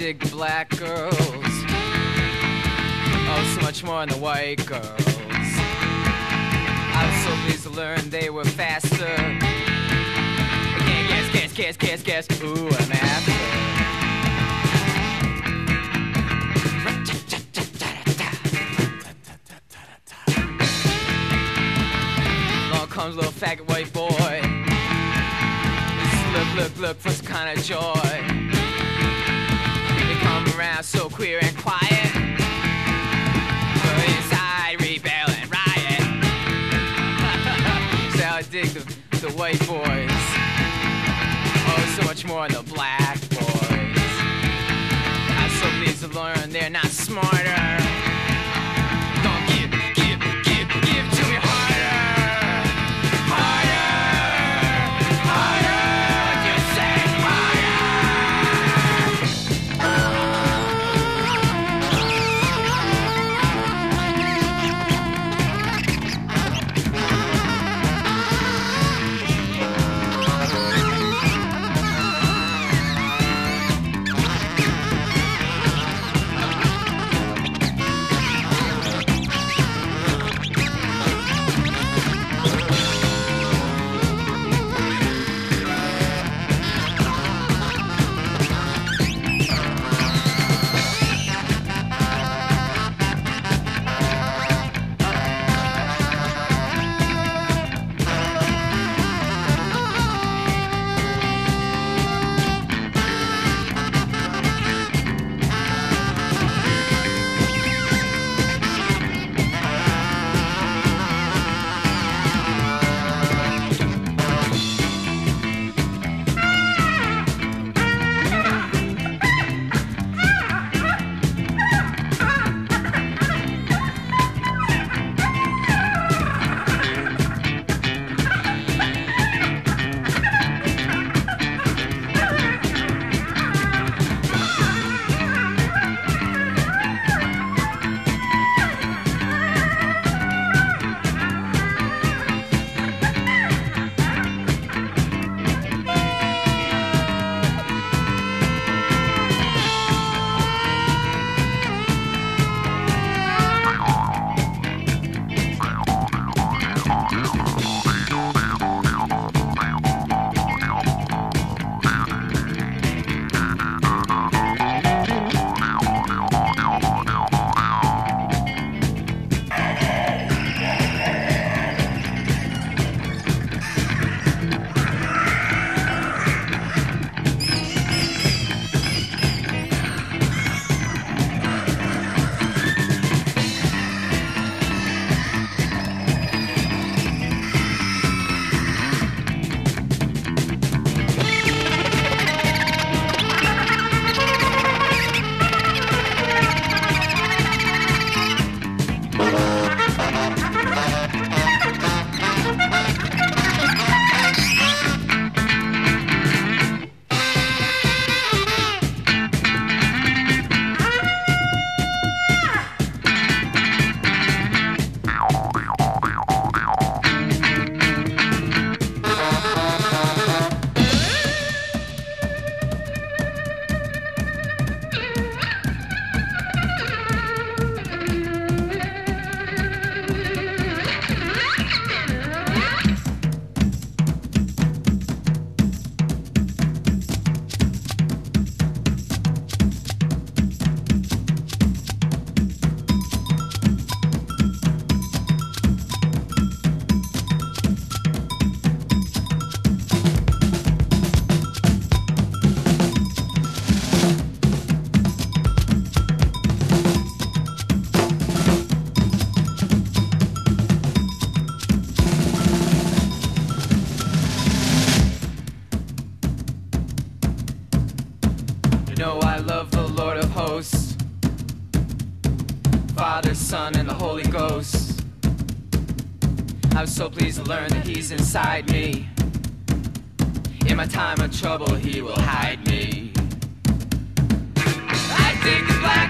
dig the black girls. Oh, so much more than the white girls. I was so pleased to learn they were faster. Again, guess. Ooh, I'm after. Along comes a little faggot white boy. Look for some kind of joy. They come around so queer and quiet, but inside rebel and riot. So I dig the white boys. Oh, so much more than the black boys. I'm so pleased to learn they're not smarter. Don't give to me harder. Father, Son, and the Holy Ghost. I was so pleased to learn that He's inside me. In my time of trouble, He will hide me. I dig the black